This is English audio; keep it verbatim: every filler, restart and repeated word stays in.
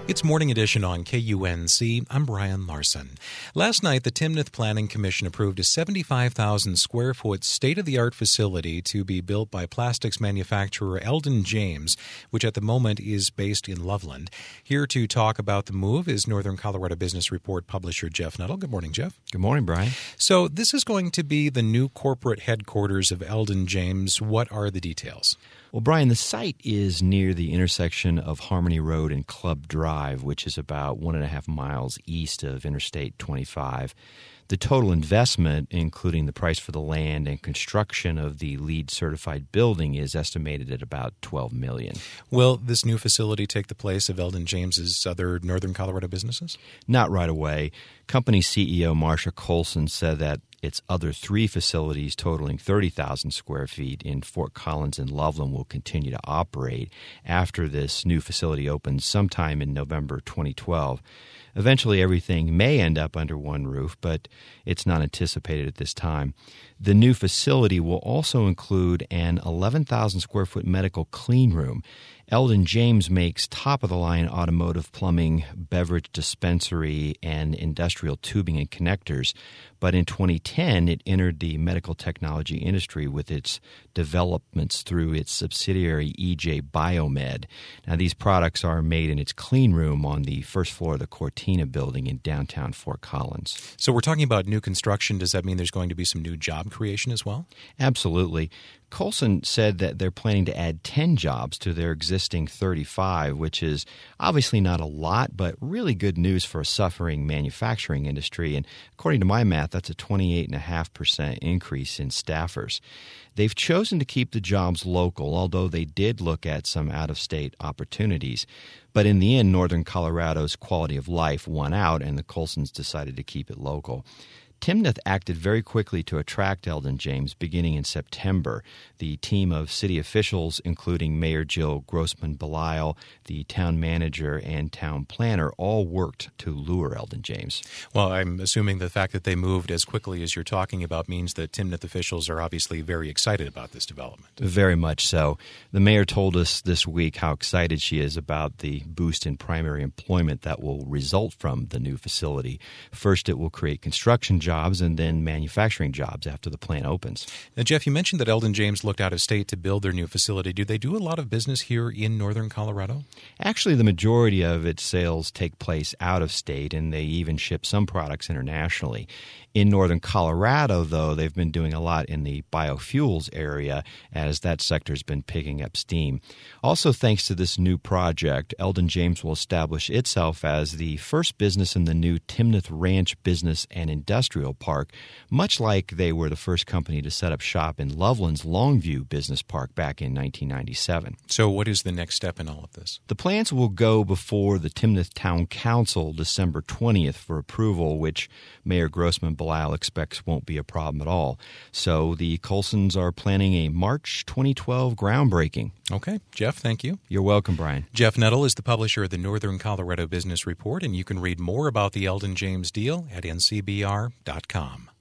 It's Morning Edition on K U N C. I'm Brian Larson. Last night, the Timnath Planning Commission approved a seventy-five thousand square foot state-of-the-art facility to be built by plastics manufacturer Eldon James, which at the moment is based in Loveland. Here to talk about the move is Northern Colorado Business Report publisher Jeff Nuttall. Good morning, Jeff. Good morning, Brian. So this is going to be the new corporate headquarters of Eldon James. What are the details? Well, Brian, the site is near the intersection of Harmony Road and Club Drive, which is about one and a half miles east of Interstate twenty-five. The total investment, including the price for the land and construction of the LEED certified building, is estimated at about twelve million dollars. Will this new facility take the place of Eldon James's other Northern Colorado businesses? Not right away. Company C E O Marsha Colson said that its other three facilities totaling thirty thousand square feet in Fort Collins and Loveland will continue to operate after this new facility opens sometime in November twenty twelve. Eventually, everything may end up under one roof, but it's not anticipated at this time. The new facility will also include an eleven thousand square foot medical clean room. Eldon James makes top-of-the-line automotive plumbing, beverage dispensary, and industrial tubing and connectors. But in twenty ten, it entered the medical technology industry with its developments through its subsidiary E J Biomed. Now, these products are made in its clean room on the first floor of the Cortina building in downtown Fort Collins. So we're talking about new construction. Does that mean there's going to be some new job creation as well? Absolutely. Colson said that they're planning to add ten jobs to their existing thirty-five, which is obviously not a lot, but really good news for a suffering manufacturing industry. And according to my math, that's a twenty-eight point five percent increase in staffers. They've chosen to keep the jobs local, although they did look at some out-of-state opportunities. But in the end, Northern Colorado's quality of life won out, and the Colsons decided to keep it local. Timnath acted very quickly to attract Eldon James beginning in September. The team of city officials, including Mayor Jill Grossman-Belisle, the town manager, and town planner, all worked to lure Eldon James. Well, I'm assuming the fact that they moved as quickly as you're talking about means that Timnath officials are obviously very excited about this development. Very much so. The mayor told us this week how excited she is about the boost in primary employment that will result from the new facility. First, it will create construction jobs. jobs and then manufacturing jobs after the plant opens. Now, Jeff, you mentioned that Eldon James looked out of state to build their new facility. Do they do a lot of business here in Northern Colorado? Actually, the majority of its sales take place out of state, and they even ship some products internationally. In Northern Colorado, though, they've been doing a lot in the biofuels area as that sector's been picking up steam. Also, thanks to this new project, Eldon James will establish itself as the first business in the new Timnath Ranch Business and Industrial Park, much like they were the first company to set up shop in Loveland's Longview Business Park back in nineteen ninety-seven. So what is the next step in all of this? The plans will go before the Timnath Town Council December twentieth for approval, which Mayor Grossman-Belisle expects won't be a problem at all. So the Colsons are planning a March twenty twelve groundbreaking. Okay. Jeff, thank you. You're welcome, Brian. Jeff Nuttall is the publisher of the Northern Colorado Business Report, and you can read more about the Eldon James deal at N C B R dot com.